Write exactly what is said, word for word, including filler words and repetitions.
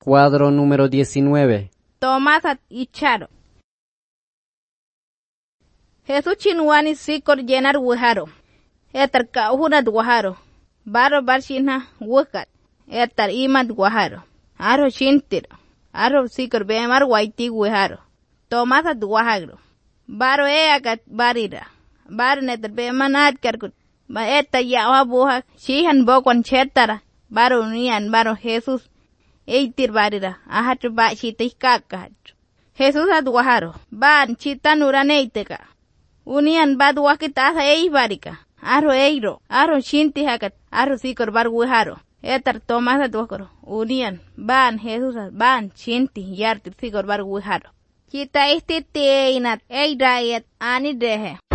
Cuadro número diecinueve. Tomás Icharo. Jesús chinuani sikor llenar wujaro. Etar kaujunat wujaro. Baro barshina wukat. Etar imat wujaro. Aro shintir. Aro sikor bemar waiti wujaro. Tomás at wujagro. Baro eakat barira. Baro netar bemanat karkut. Ba eta yawa buhak. Shihan bokwan chetara. Baro nian baro Jesús. Eitir barira. Ahatru ba shitih kakahat. Jesús at wujaro. Ban chitan uraneiteka. Unian bad wakitaza ei barika. Aro eiro. Aro shinti hakat. Aro sikor bar wujaro. Etar Tomás at wakoro. Unian. Ban Jesús ban shinti yartir sikor bar wujaro. Kita isti teinat ei rayet ani dehe.